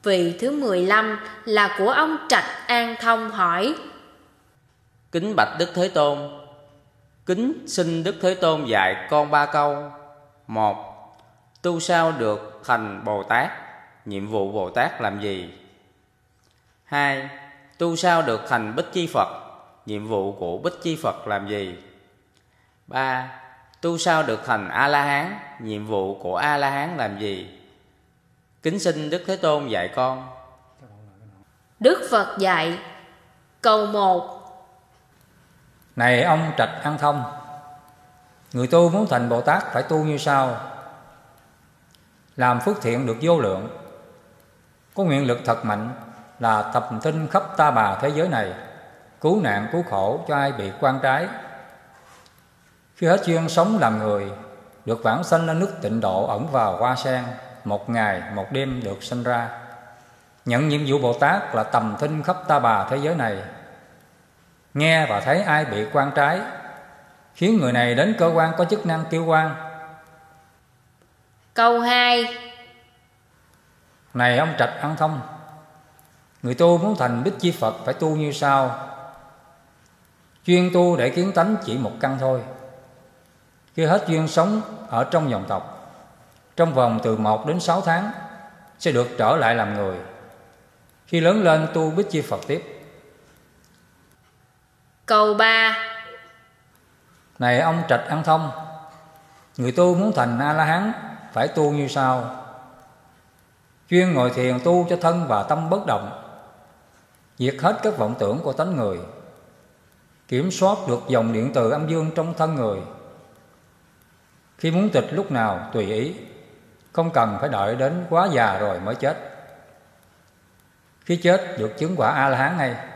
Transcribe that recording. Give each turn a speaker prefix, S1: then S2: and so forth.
S1: Vị thứ 15 là của ông Trạch An Thông hỏi:
S2: Kính bạch Đức Thế Tôn, kính xin Đức Thế Tôn dạy con 3 câu. 1. Tu sao được thành Bồ Tát? Nhiệm vụ Bồ Tát làm gì? 2. Tu sao được thành Bích Chi Phật? Nhiệm vụ của Bích Chi Phật làm gì? 3. Tu sao được thành A-la-hán? Nhiệm vụ của A-la-hán làm gì? Kính xin Đức Thế Tôn dạy con.
S1: Đức Phật dạy. Câu 1.
S3: Này ông Trạch An Thông, người tu muốn thành Bồ Tát phải tu như sau: làm phước thiện được vô lượng, có nguyện lực thật mạnh là thập thinh khắp ta bà thế giới này, cứu nạn cứu khổ cho ai bị quan trái. Khi hết duyên sống làm người, được vãng sanh lên nước Tịnh Độ ẩn vào hoa sen, 1 ngày 1 đêm được sinh ra. Nhận nhiệm vụ Bồ Tát là tầm thinh khắp ta bà thế giới này, nghe và thấy ai bị quan trái, khiến người này đến cơ quan có chức năng kêu quan.
S1: Câu 2.
S3: Này ông Trạch An Thông, người tu muốn thành Bích Chi Phật phải tu như sau: chuyên tu để kiến tánh chỉ một căn thôi. Khi hết duyên sống ở trong dòng tộc, trong vòng từ 1 đến 6 tháng sẽ được trở lại làm người. Khi lớn lên tu Bích Chi Phật tiếp.
S1: Câu 3.
S3: Này ông Trạch An Thông, người tu muốn thành A-la-hán phải tu như sau: chuyên ngồi thiền tu cho thân và tâm bất động, diệt hết các vọng tưởng của tánh người, kiểm soát được dòng điện từ âm dương trong thân người. Khi muốn tịch lúc nào tùy ý, không cần phải đợi đến quá già rồi mới chết. Khi chết được chứng quả A-la-hán ngay.